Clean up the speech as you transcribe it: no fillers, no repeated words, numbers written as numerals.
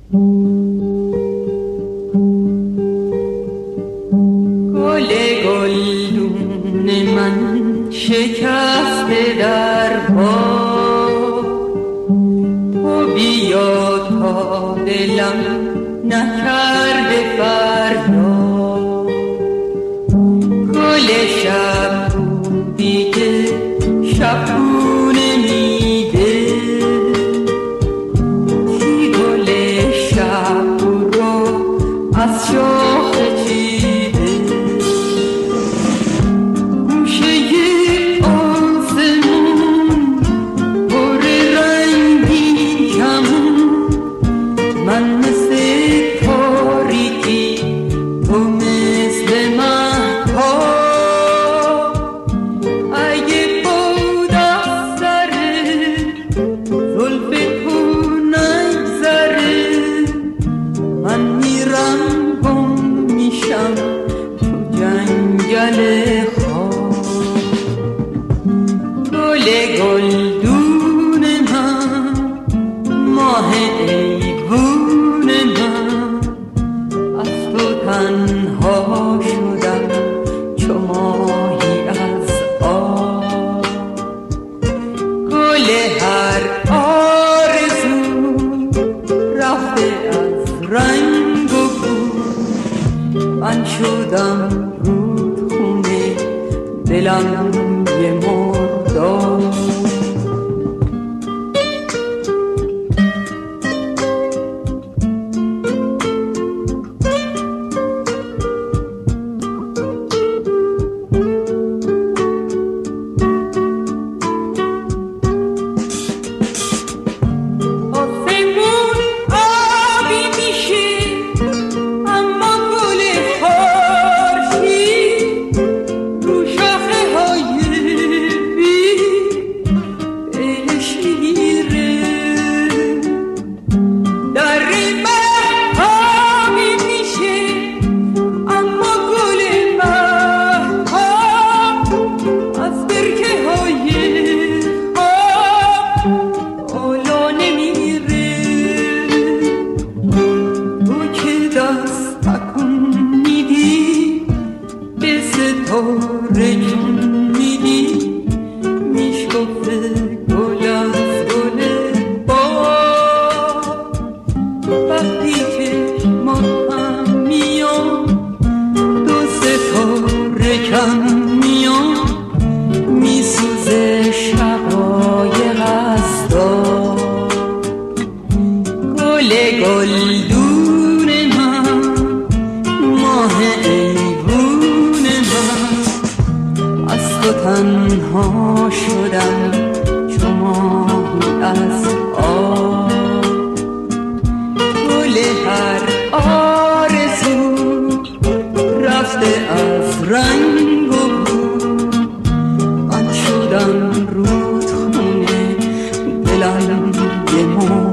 گل گلدون من شکسته در باد، تو بیا تا دلم نکرده فردا. گل شب بودی که شبونه میده، کی گل شب رو از شاخ چیده. گوشه آسمون پر رنگین کمون، من مثل تاریکی تو مثل مهتاب. اگه بود از سر زلف تو نگذره، من میرم گم میشم تو جنگل خواب. گل گلدون من، ماه ایوون من، از تو تنها شدم چو ماهی از آب. گل هر آرزو رفته از رنگ و بو، من شدم رودخونه دلم یه مرداب. گلدون من، ماه ایوون من، از تو تنها شدم چو ماهی از آب. گل هر آرزو رفته از رنگ و بو، من شدم رودخونه دلم یه